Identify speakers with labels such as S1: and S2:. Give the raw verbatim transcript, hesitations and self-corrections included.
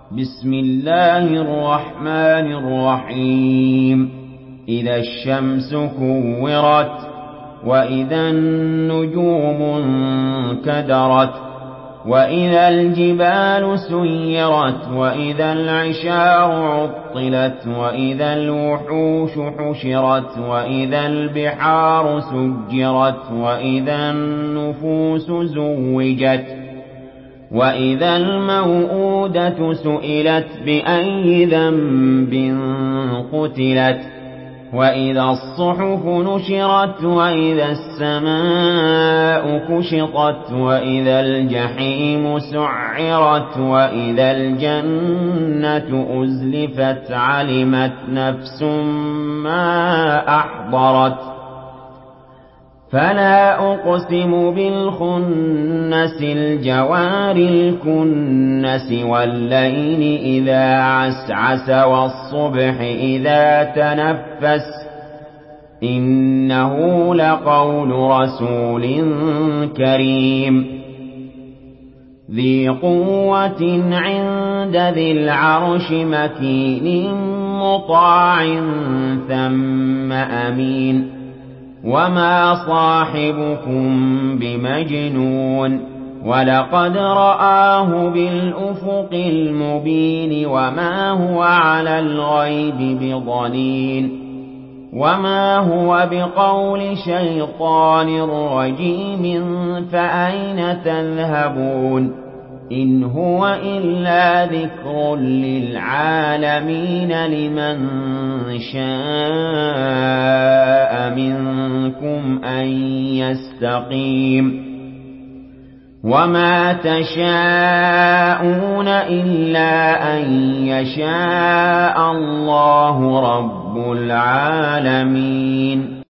S1: بسم الله الرحمن الرحيم إذا الشمس كورت وإذا النجوم انكدرت وإذا الجبال سيرت وإذا العشار عطلت وإذا الوحوش حشرت وإذا البحار سجرت وإذا النفوس زوجت وإذا الموءودة سئلت بأي ذنب قتلت وإذا الصحف نشرت وإذا السماء كشطت وإذا الجحيم سعرت وإذا الجنة أزلفت علمت نفس ما أحضرت فلا أقسم بالخنس الجوار الكنس والليل إذا عسعس والصبح إذا تنفس إنه لقول رسول كريم ذي قوة عند ذي العرش مكين مطاع ثم أمين وما صاحبكم بمجنون ولقد رآه بالأفق المبين وما هو على الغيب بضنين وما هو بقول شيطان رجيم فأين تذهبون إن هو إلا ذكر للعالمين لمن شاء منكم أن يستقيم وما تشاءون إلا أن يشاء الله رب العالمين